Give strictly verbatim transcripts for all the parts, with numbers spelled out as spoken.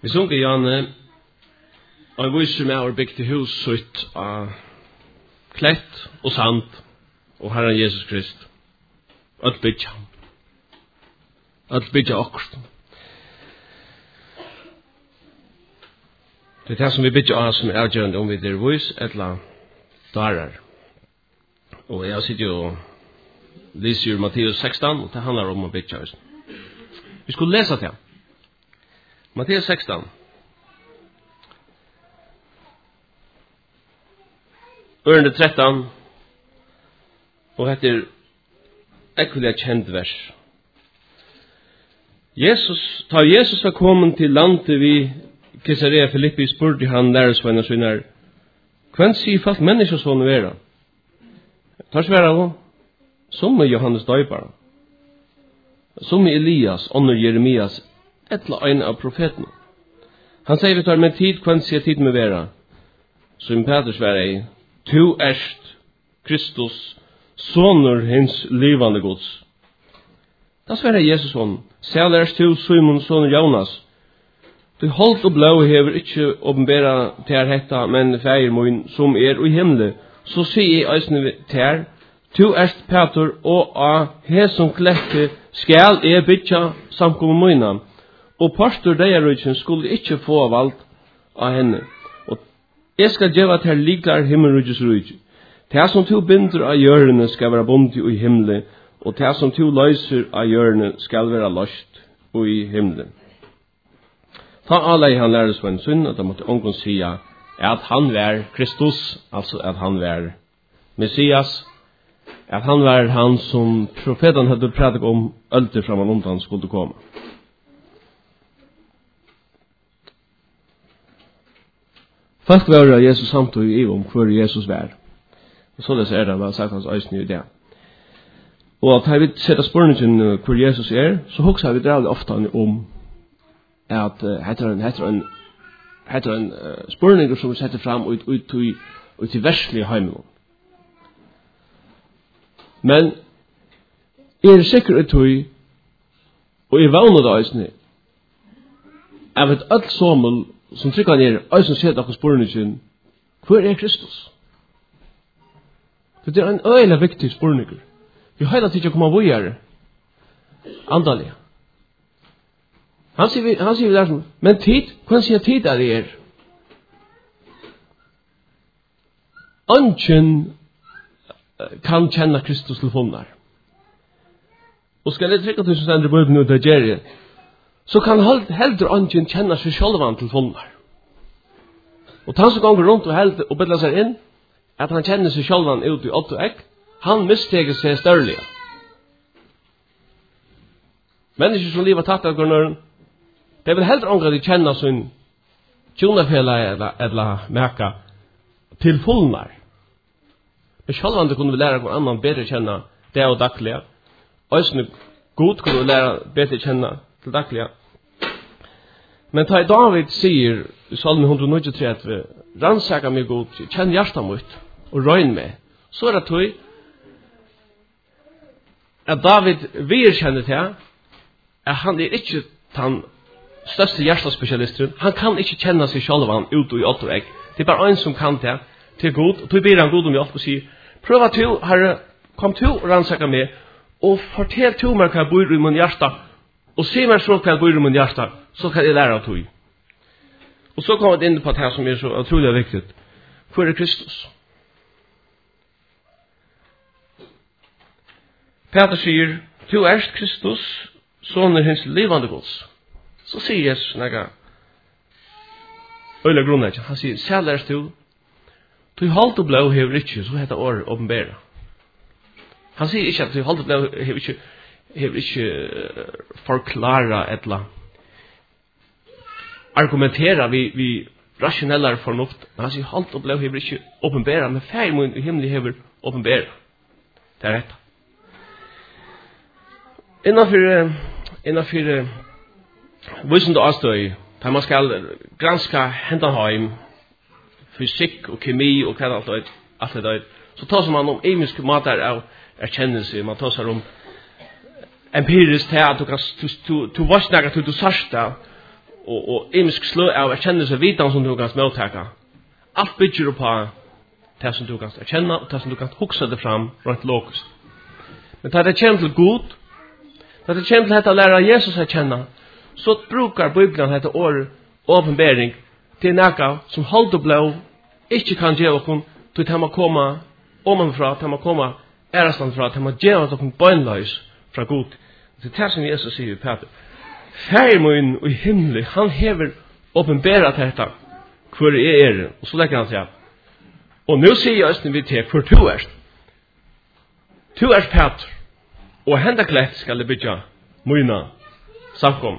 Vi sunker Janne, og jeg viser meg å bygge hus sitt av klett og sand og Herren Jesus Krist. Alt bygge. Alt bygge akkurat. Det er det som vi bygger av som er avgjørende om vi er vis eller darer. Og jeg sitter jo og leser Matteus sexton, og det handler om å bygge. Vi skulle lese til. Matteus sexton. Ørende tretton, og heter ekkelig kjent vers. Jesus, ta Jesus var kommet til landet vi Caesarea Philippi spurte han læresvenner sine, hvem sier folk menneskesånne være? Tar svære av, som er Johannes døyperen, som er Elias, ånder Jeremias, etla en av profetene. Han sier vi tar med tid, hvem sier tid med være? Som Petrus var ei, tu erst Kristus, sonur hins livande gods. Da svarer Jesus hon, selv erst tu Simon, sonur Jonas, du holdt og blå hever ikke åpenbæra til hetta, men feir min som er i himmelen, så sier jeg eisne til tu erst Peter, og av hesson klette skal jeg bytja samkommet mine, og pastor deirutjen skulle ikke få valgt av henne. Og jeg skal gjøre til liklar himmelrujus rujus. Det som to binder av hjørne skal være bundet i himmelen, og det som to løser av hjørne skal være løst i himmelen. Ta alle i han læres på en sunn, at han måtte omgående si at han var Kristus, altså at han var Messias, at han var han som profeten hadde pratet om ølte fram og ondt han skulle komme. Folk var av Jesus samtidig i om hvor Jesus var. Og så det er det, hva sagt hans øyne i det. Og at jeg vil sette spørningen hvor Jesus er, så husker jeg vi drar ofte om at uh, heter en heter en heter en uh, spørning som vi setter fram ut ut ut ut til verslige heimen. Men er det sikkert at vi og i vannet eisne av et alt sommel som trykker ned eisen sier dere spørningen hvor er Kristus? Det er en øyelig viktig spørning. Vi har hele tiden kommet å gjøre andalig. Han sier, han sier der som, men tid, hvordan sier tid er det er? Anken kan kjenne Kristus til funnar. Og skal jeg trekke til som stender på ut av Jerry, så kan heller anken kjenne seg sjølvan til funnar. Og han som ganger rundt og helder og bedler seg inn, at han kjenner seg sjølvan ut i åtte og ekk, han misteger seg størlige. Mennesker som livet tatt av grunnøren, det vil heller ångre de kjenner sin tjonafela eller, eller meka til fullnar. Men sjálvan det kunne vi lære hver annan bedre kjenne det og daglige. Øysene god kunne vi lære bedre kjenne til daglige. Men da David sier i Salmen one thirty-three, rannsaka meg god, kjenn hjertet mitt og røyn meg, så er det tog at David virkjenner til at han er ikke den største hjertespesialisten. Han kan ikke kjenne seg selv han ut og i åtte og egg. Det er bare en som kan det til god. Og tog ber han god om hjelp og sier, prøv at du, herre, kom til og rannsaka meg, og fortell til meg hva jeg bor i min hjerte, og se meg så hva jeg bor i min hjerte, så kan jeg lære av tog. Og så kommer det inn på det som er så utrolig viktig. Hvor er Kristus? Peter sier, du erst Kristus, sånn er hans livande gods. Så sier Jesus nega øyla grunnet, han sier, selv er du, du holdt og blå hever ikke, så heter året åpenbæra. Han sier ikke at du holdt og blå hever ikke, hever ikke forklara etla, argumentera vi, vi rasjonellare fornuft, men han sier, holdt og blå hever ikke åpenbæra, men færmån i himmelig hever åpenbæra. Det er rett. Innanfor, innanfor, Vissende avstøy, da man skal granska hendanheim, fysikk og kemi og hva alt det alt det så tar man om emiske matar av erkjennelse, man tar seg om empirisk til at du kan du, du, du varsnager til du sarsta og, og imisk slø av erkjennelse vidan som du kan småtaka. Alt bygger på det som du kan erkjenne, og det som du kan huksa det fram rent logisk. Men da det kommer til god, da det kommer til dette å lære Jesus å kjenne, så brukar Bibelen dette år åpenbering til nækka som holder blå, ikke kan gjøre okkur, til det må komme omanfra, det må komme ærestand fra, det må gjøre okkur bøgnløys fra god. Det er det som Jesus sier i Peter. Fær min og himmelig, han hever åpenberet dette, hvor jeg er, og så legger han seg. Og nå sier jeg østen vi til, hvor du er. Du er Peter, og henda klett skal det bygge mine samkom.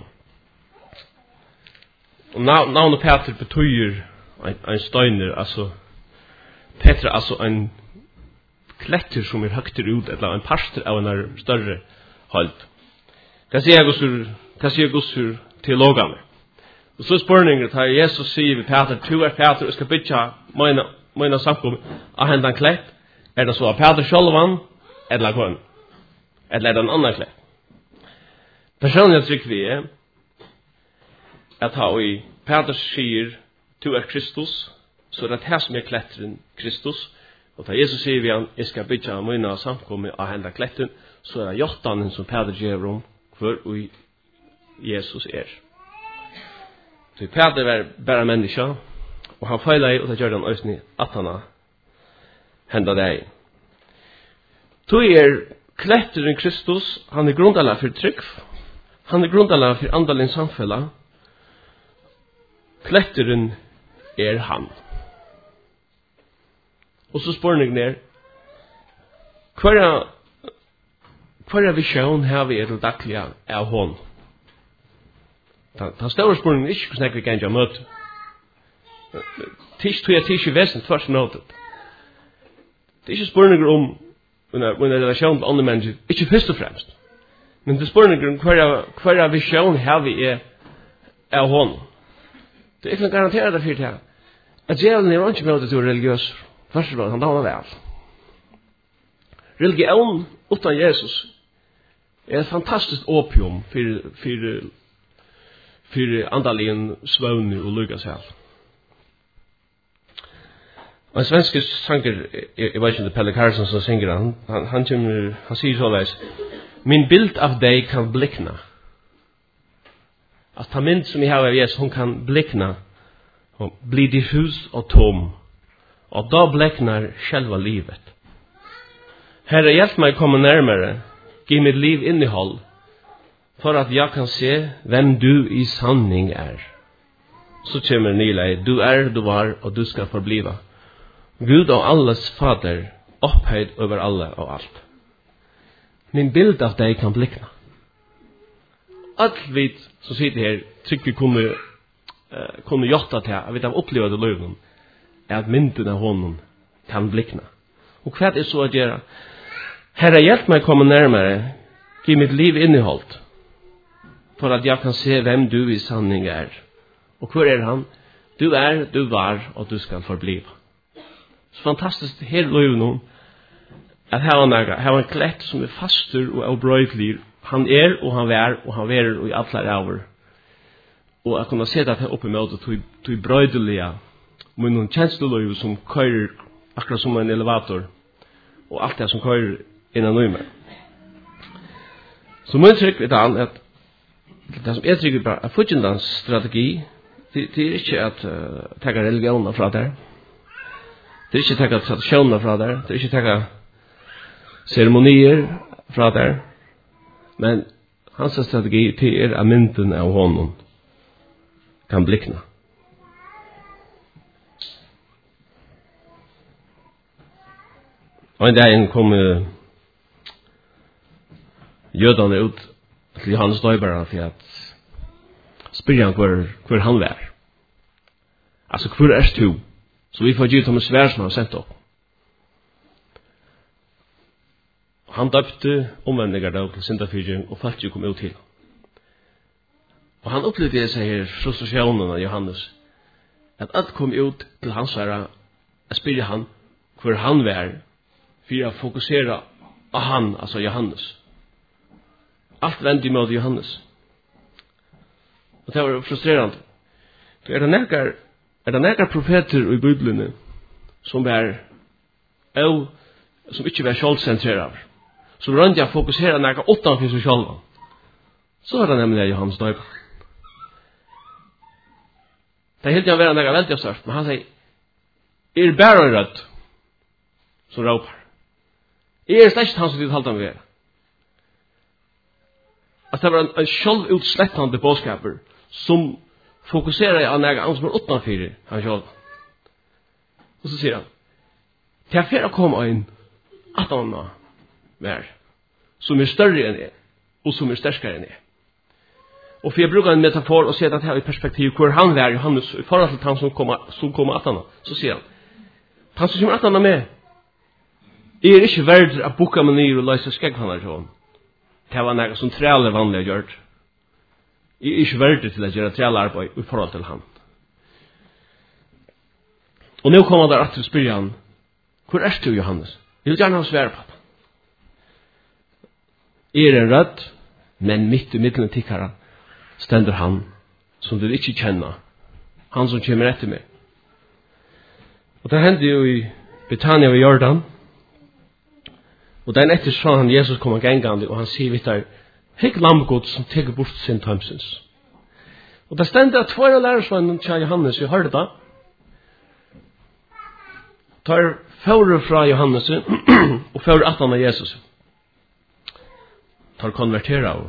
Og navnet Peter betyr en, en støyner, altså Peter er altså en kletter som er høgter ut, eller en parster av en større hold. Hva sier jeg gusur, hva sier gusur teologene? Og så spørninger tar Jesus sier ved Peter, du er Peter, og skal bygge mine, mine samkom av hendan klett. Er det så av Peter sjølvan, eller hva? Eller er det en annen klett? Personlig trykker vi er at ha i Peter sier du er Kristus, så er det her som er kletteren Kristus. Og da Jesus sier vi han, jeg skal bygge mine samkommet av hendan kletten, så er det hjertanen som Peter gjør om hvor og Jesus er. Så Peter er bare menneske, og han feiler i, og det gjør han også i at han har hendet deg. Så er kletteren Kristus, han er grundalet for trygg, han er grundalet for andalens samfunn. Kletteren er han. Og så spørningen er, hva er, hva er visjon her vi er og daglige av hon? Den store spørningen er ikke hvordan vi kan gjøre møte. Tids tog jeg tids i vesen, tvers møte. Det er ikke spørninger om en relasjon til andre mennesker, ikke først og fremst. Men det er spørninger om hva er visjon her vi er av hon. Det er ikke noe garanteret det for det. At djevelen er ikke med til å være religiøs. Først og fremst, han damer vel. Religion utan Jesus er et fantastisk opium for, for, for andalien svøvne og lukka seg. Og en svenske sanger, jeg vet ikke om det er Pelle Karlsson som synger han, han, han, kommer, han sier såleis, min bild av deg kan blikna. At ta mynd som jeg har av Jesus, hun kan blikna og bli diffus og tom. Og da bleknar själva livet. Herre, hjälp mig komma närmare. Giv mitt liv innehåll. För att jag kan se vem du i sanning är. Så kommer Nilai. Du är, du var och du ska förbliva. Gud och allas fader. Upphöjd över alla och allt. Min bild av dig kan blikna. Allt vi som sitter här tycker vi kunde, uh, kunde jotta till att vi har upplevt det löven. At mynden av honom kan blikna. Og hva er så å gjøre? Herre, hjelp meg komme nærmere. Giv mitt liv inneholdt. For at jeg kan se hvem du i sanning er. Og hvor er han? Du er, du var, og du skal forblive. Så fantastisk her løy noen. At her var nægget. Her var en klett som er faster og avbrøydelig. Han er, og han vær, og han vær, og i alle over. Og jeg kunne se det her oppe med det, tog brøydelige med noen kjensleløy som kører akkurat som en elevator og alt det som kører innan nøyme. Så min trykk er det at det som jeg trykker på er fortjendans strategi det, det er ikke at uh, ta religioner fra der, det er ikke ta tradisjoner fra der, det er ikke ta ceremonier fra der, men hans strategi det er at mynden av honom kan blikna. Og en dag kom uh, jødene ut til Johannes Døyberen for at spyrre han hvor, hvor han var. Altså, hvor er du? Så vi får gitt ham en svær som han sendt opp. Han døpte omvendinger da til syndafyrgjeng og folk kom ut til. Og han opplevde det seg her frustrasjonen av Johannes. At alt kom ut til hans herre og spyrre han hvor han var for å fokusere av han, altså Johannes. Alt vendte mot Johannes. Og det var frustrerende. Er det nekar, er det nekar profeter i Bibelen som er au, som ikke var sjálvsentrerade, som rønte jeg fokusere nekar utanfor seg sjálva. Så er det nemlig Johannes Døyper. Det er helt gjerne være nekar veldig størst, men han sier, er bare en rødt som råper. Er slett han som vil halda med vera. At det var en, en självutslättande bådskaper som fokuserar på något annat som är utanför han själv. Och så säger han, till att för komma in att han är som är större än er och som är starkare än er. Och för jag brukar en metafor och säga att här i perspektiv hur han är Johannes i förhållande till han som kommer som kommer att han. Så säger han, han som kommer att han med er ikke verdt at boka med nyr og løse skeggfannar til hon. Det var noe som træler vanlig har gjort. Jeg er ikke verdt til å gjøre trælarbeid i forhold til han. Og nå kommer der at du spør han, hvor er du, Johannes? Jeg vil gjerne ha svære på det. Er en rødt, men midt i midten tikkere stender han som du ikke kjenner. Han som kommer etter meg. Og det hendte jo i Betania og Jordan. Og den etter så han Jesus kommer gengande, og han sier vidt der, hekk lammgod som teker bort sin tømsens. Og det stender at tvær av lærersvannen til Johannes, vi hørte det, tar fører fra Johannes, og fører at han av Jesus. Tar konvertera av,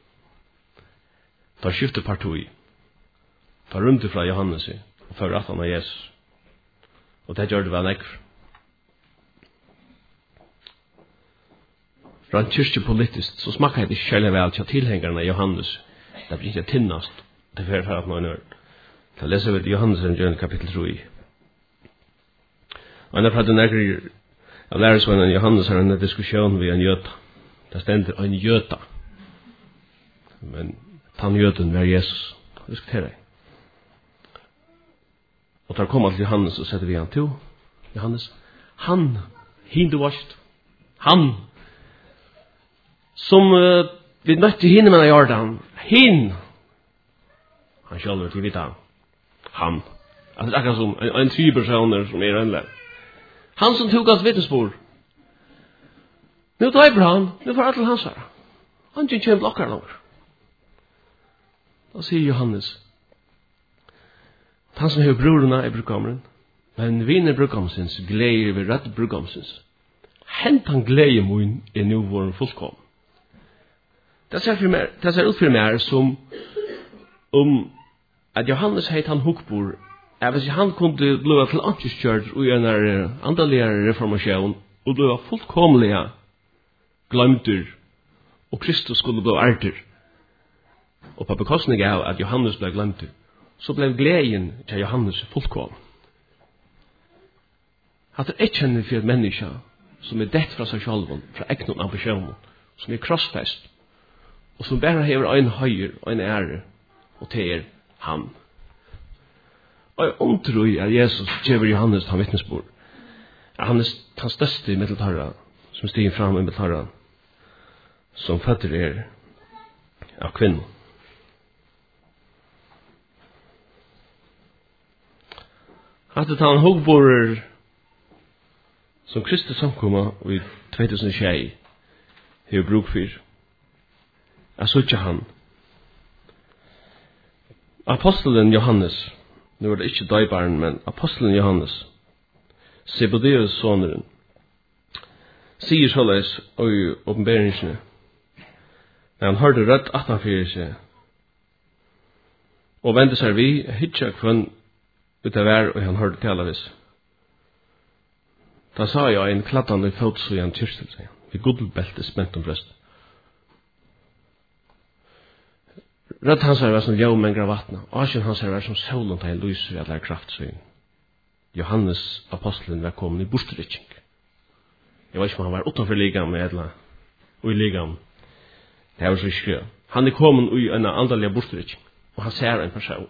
tar skifte partoi, tar rundt fra Johannes, og fører at han av Jesus. Og det gjør det vel ekkert. Rent kyrkjepolitiskt så smakar det själva väl till tillhängarna Johannes. Det blir inte tinnast. Det är för att man hör. Så läser vi Johannes evangelium kapitel tre. Och när pratar när jag lär oss när Johannes har en diskussion med en jöta. Det ständer en jöta. Men han jöten var Jesus. Diskutera. Och där kommer till Johannes och sätter vi han till. Johannes, han hindu washed. Han som uh, vi møtte henne med Jordan. Hin. Han själv till vita. Han. Alltså det är som en, en tre personer som är ändliga. Han som tog hans vittnesbord. Nu tar Abraham. Nu får alla hans här. Han inte en blockar långt. Då säger Johannes. Han som har brorna är brudgommen. Men vinner brudgomsens glädje över rätt brudgomsens. Hänt han glädje mun är nu vår fullkom. Det ser för mig, det ser ut för mig som om att Johannes heit han hukbor, även om han kunde bliva till antiskjörd och en andaliga reformation och bliva fullkomliga glömter och Kristus skulle bliva ärter. Och på bekostning av att Johannes blev glömter, så blev glädjen till Johannes fullkom. Att det är känner för en människa som är dett från sig själv, från äknon ambitionen, som är krossfäst, og som bare hever en høyre og en ære, og til han. Og jeg undrer i at Jesus gjør Johannes han vittnesbord. Han er den største i middeltarra, som stiger fram i middeltarra, som føtter er av kvinnen. At det han hogborer som Kristus samkomma i två tusen tjej har bruk for. Jeg så ikke han. Apostelen Johannes, nu var det ikke døybaren, men apostelen Johannes, Zebedeus soneren, sier såleis i åpenberingsene, når han hørte rødt at han fyrir seg, og vendte seg vi, hitja kvann ut av hver, og han hørte tala vis. Da sa jeg en kladdande fots og en tyrstel seg, vi gudelbelte spent om brøst. Rødt hans er som ljømengra vattna, asjen hans er som solen til en lyser i alle kraftsøyn. Johannes apostelen var kommet i bostrykking. Jeg vet ikke om han var utenfor ligaen med edla, og i ligaen. Det var så skjø. Han er kommet i en andaliga bostrykking, og han ser en person.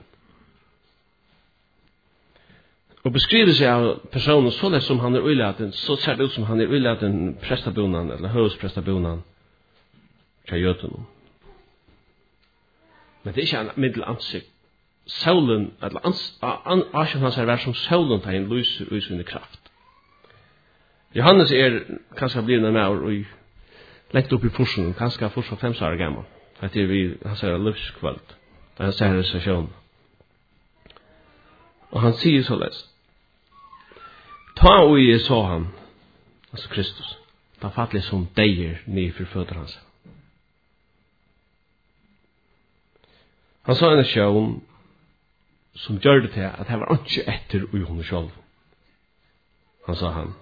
Og beskriver seg av personen så lett som han er uilaten, så ser det ut som han er uilaten prestabonan, eller høvdsprestabonan, til jøten. Men det er ikke en middelansikt solen, eller asjon hans er vært som solen tar inn lyser ut sin kraft. Johannes er kanskje blivende med og lengt opp i forsen, kanskje først for fem år gammel. Det er vi, han sier livskveld, da han sier resesjonen. Og han sier så lest, ta og jeg så han, altså Kristus, da fattelig som deier ny for føtter hans. Han sa en sjøen som gjør det til at det var ikke etter ui hun selv. Han sa han.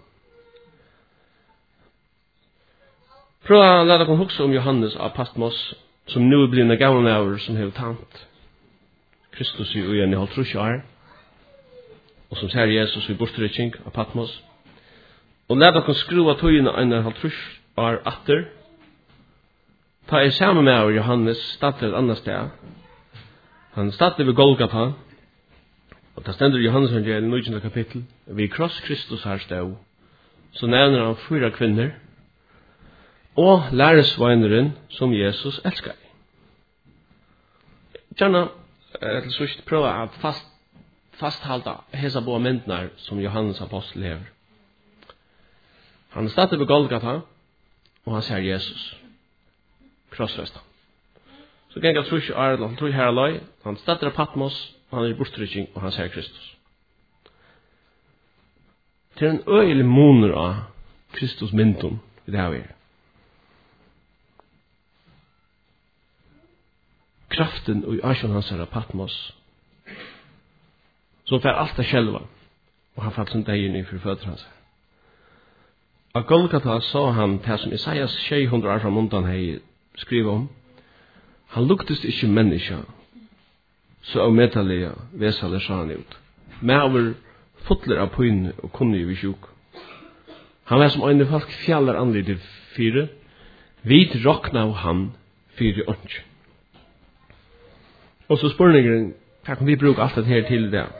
Prøv å la dere huske om Johannes av Patmos, som nu er blitt en gammel over som har tant Kristus i ugen i halvtrusje år, og som ser Jesus i bortrykking av Patmos. Og la dere skru av tøyene en halvtrusje år atter, ta er sammen med over Johannes, statt et annet sted. Han startet ved Golgata, og det stender i Johannes evangeliet, niende kapittel, vi kross Kristus her stod, så nevner han fyra kvinner, og læresveineren som Jesus elskar. Gjerne, til slutt, prøve å fast, fasthalda hesa boa myndnar som Johannes apostel lever. Han startet ved Golgata, og han ser Jesus, krossresta. Så gengar tror ikke Arnold, han tror her alai, han starter av Patmos, og han er i bortrykking, og han ser Kristus. Til en øyelig moner av Kristus myndun i det her vi er. Kraften og asjon hans er av Patmos, som fer alt av sjelva, og han fatt som deg inn i for føtter hans. Av Golgata sa han til som Isaias tjei hundre år fra mundan hei skriva om, han luktes ikke menneska, så av metallige vesaler sa han ut. Men over fotler av pøyne og kunne jo vi sjuk. Han var som øyne folk fjallar anlig til fire, vid rokna av han fire åndsj. Og så spørningen, hva kan vi bruke alt det her til det?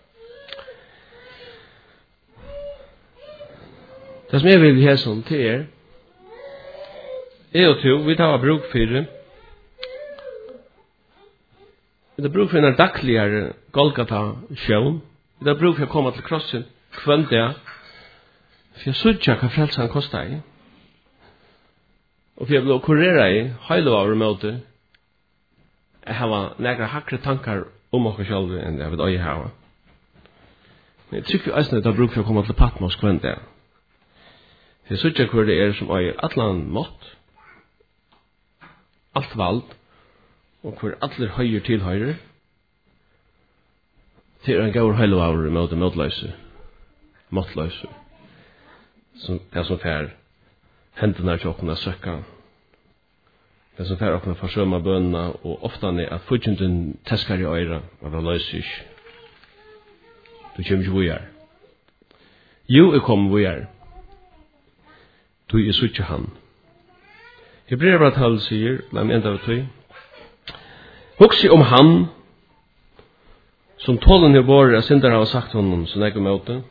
Det som jeg vil ha sånn til er, jeg og to, vi tar bruk for det, vi tar bruk for en dagligere Golgata-sjøen, vi tar bruk for å komme til krossen kvendt det, for jeg sørger hva frelsen kostet i, og for jeg ble kurere i, høyde over måte, jeg har nægra hakre tankar om okkur sjálv enn jeg vet øye hava. Men jeg tykker eisne at jeg bruk for å komme til Patmos kvendt det. Jeg sørger hva det er som øyer atlan mått, alt vald, og hvor atler høyer tilhøyrer, til en gaur høylovavr i måte måtløse, måtløse, som er som fær hendene til åkne søkka, det som fær åkne forsøma bønna, og ofta er at fudgjenden teskar i øyra, og det løser ikke. Du kommer ikke vujar. Jo, jeg kommer vujar. Du er suttje han. Hebreerbrevet sier, la meg enda av tøy, huksi om han, som tålen i våre av syndere har sagt honom, som jeg kommer måte,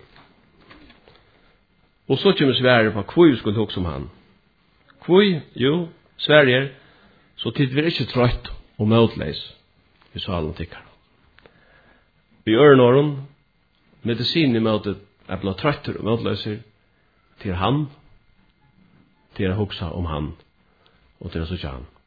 og så kommer Sverige på hvor vi skulle huske om han. Hvor? Jo, Sverige, så tid vi er ikke trøtt og måtleis, vi så alle tikkere. Vi gjør noen, medisin i måte er blitt trøtter og måtleiser til han, til å huske om han, og til å søke han.